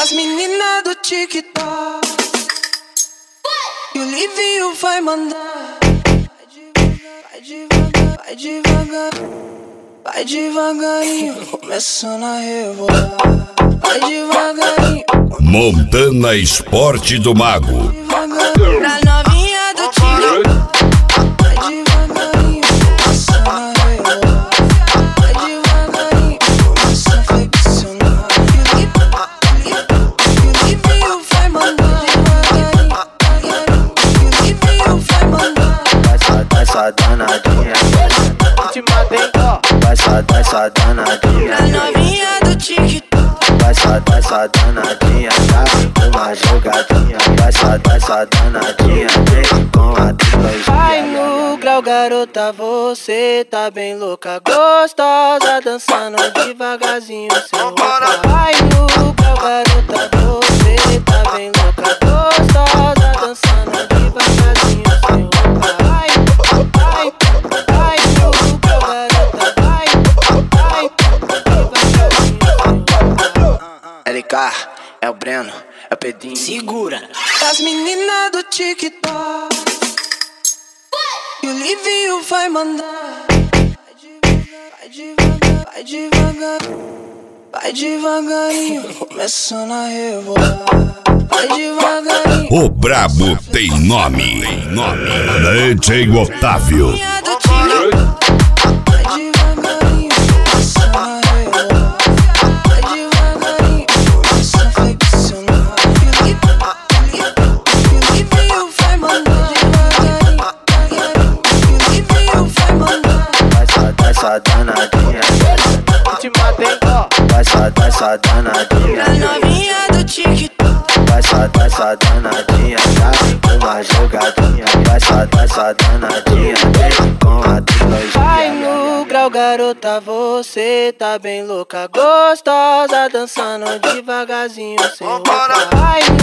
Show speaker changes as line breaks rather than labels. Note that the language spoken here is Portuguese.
As meninas do TikTok e o Livinho vai mandar. Vai devagar, vai devagar, vai devagarinho, começando a rebolar. Vai devagarinho.
Montana Esporte do Mago.
Pra novinha do TikTok. Vai devagarinho, começando a rebolar. Vai devagarinho, começa a flexionar. E o Livinho vai mandar. E o Livinho vai mandar.
Vai só danadinha, última bem, ó. Vai só danadinha.
Pra novinha do TikTok.
Vai só danadinha, tá? Uma jogadinha. Vai só danadinha, vem com a trilogia. Vai no grau, garota, você tá bem louca, gostosa, dançando devagarzinho sem roupa. Vai no grau, garota, você tá bem louca, gostosa, dançando devagarzinho sem roupa. Vai no grau, garota, vai, devagarzinho sem roupa.
LK, é o Breno, é o Pedrinho.
Segura.
As meninas do TikTok e o Livinho vai mandar. Vai devagar, vai devagar, vai devagarinho, começando a rebolar. Vai devagarinho.
O brabo tem nome. DJ Otávio.
Minha do TikTok. Vai devagarinho, começando a rebolar. Vai devagarinho, começa a flexionar. E o Livinho vai mandar. E o Livinho vai mandar.
Vai só danadinha, última bem, ó. Vai só danadinha.
Pra novinha do TikTok.
Vai só danadinha, tá? Uma jogadinha. Vai só danadinha, vem com a trilogia. Vai no grau, garota, você tá bem louca, gostosa, dançando devagarzinho sem roupa. Vai